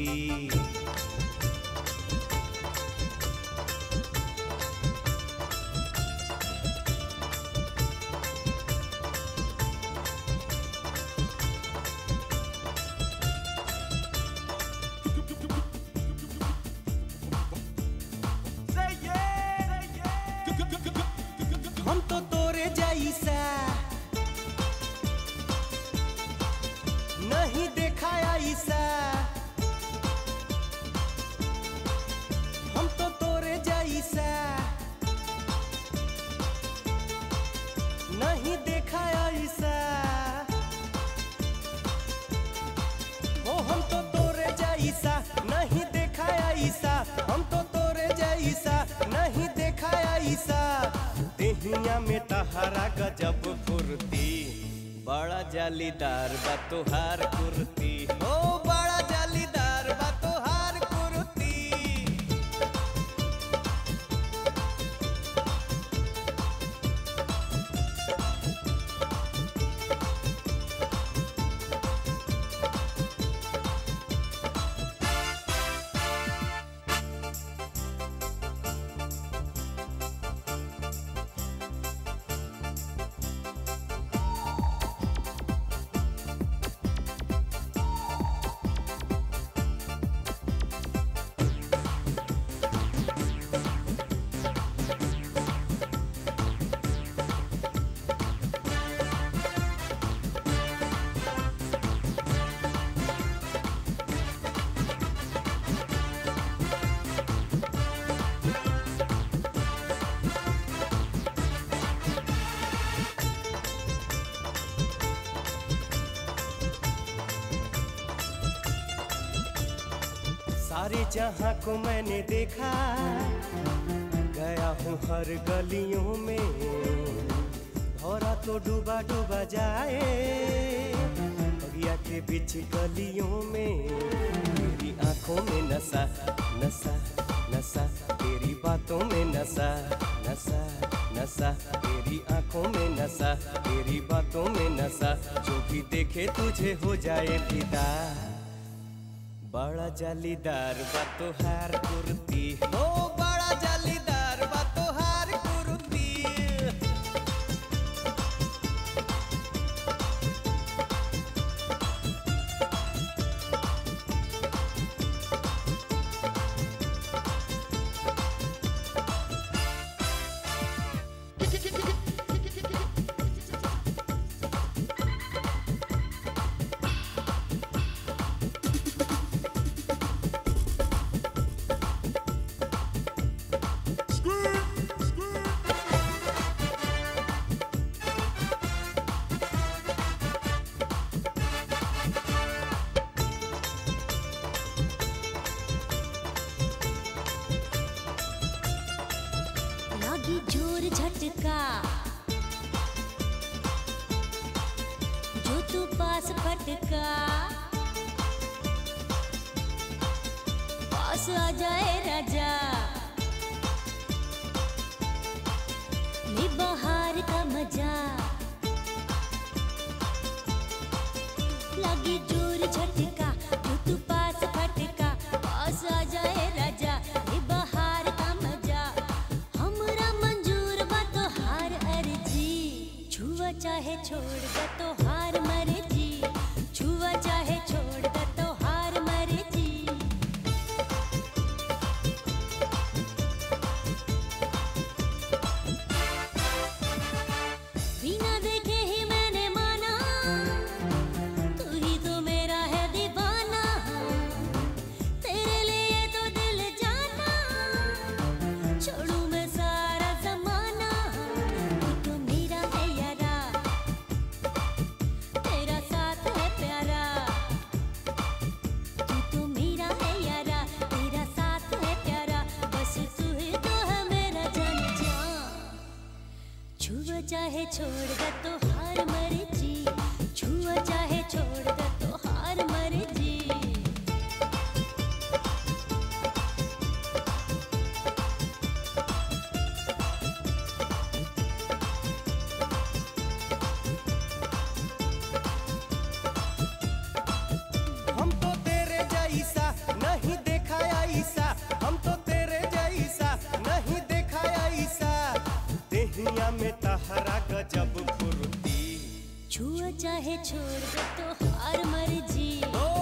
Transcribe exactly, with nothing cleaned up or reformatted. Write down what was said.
हम तो तोरे जैसा नहीं देखा ऐसा, हम तो तोरे जैसा नहीं देखा ऐसा, ओ हम तो तोरे जैसा नहीं देखा ऐसा, हम तो तोरे जैसा नहीं देखा ऐसा। देहिया में तहारा गजब फुर्ती, बड़ा जालीदार बा तोहार कुर्ती, ओ बड़ा जालीदार बा तोहार कुर्ती। सारे जहां को मैंने देखा, गया हूँ हर गलियों में, भौरा तो डूबा डूबा जाए बगिया के बीच गलियों में। तेरी आंखों में नशा नशा नशा, तेरी बातों में नशा नशा नशा, तेरी आंखों में नशा, तेरी बातों में नशा। जो भी देखे तुझे हो जाए फिदा, बड़ा जालीदार बा तोहार कुर्ती, ओ बड़ा जालीदार बा तोहार कुर्ती। जोर झटका जो तू पास फटका, पास आ जाए राजा ले बहार का मजा। लगी जोर झटका जो तू पास फटका, पास आ जाए राजा ले बहार का मजा। हमरा मंजूर बा तो हार अर्जी, छुआ चाहे छोड़ दे तो हार मर्जी, छुआ चाहे छोड़ दे तो हार मर्जी। बिना देखे ही मैंने माना, तू ही तो मेरा है दीवाना, तेरे लिए तो दिल जाना, छोड़ू मैं सारा ज़माना। तू तो मेरा है यारा, तेरा साथ है प्यारा, तू तो मेरा है यारा, तेरा साथ है प्यारा, बस तू ही तो है मेरा जान जान। छुआ चाहे छोड़ दे तो हार मर्जी, छुआ चाहे छोड़ दे तो हार मर्जी। हम तो तेरे जैसा में तहरा गजब फुर्ती। छुआ चाहे छोड़ दे तो हार मर्जी। ओ